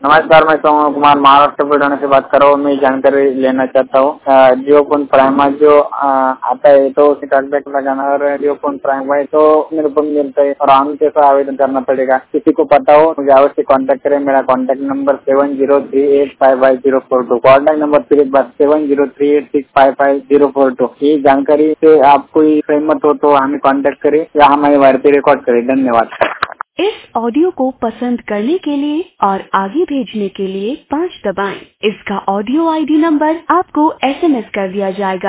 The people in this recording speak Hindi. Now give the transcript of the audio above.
नमस्कार, मैं सोम कुमार महाराष्ट्र बुलढाणा से बात कर रहा हूँ। मैं जानकारी लेना चाहता हूँ। जियो फोन प्राइम जो आता है तो उसे कॉन्टेक्ट लगाना और जियो फोन प्राइम है तो मेरे को मिलता है और हम कैसा आवेदन करना पड़ेगा? किसी को पता हो मुझे अवश्य कॉन्टेक्ट करें। मेरा कॉन्टेक्ट नंबर 7038555042। कॉन्टेक्ट नंबर फिर एक बार 7038655042। ये जानकारी से आप कोई सहमत हो तो हमें कॉन्टेक्ट करें या हमारी वार्ता रिकॉर्ड करें। धन्यवाद। इस ऑडियो को पसंद करने के लिए और आगे भेजने के लिए 5 दबाएं। इसका ऑडियो आईडी नंबर आपको SMS कर दिया जाएगा।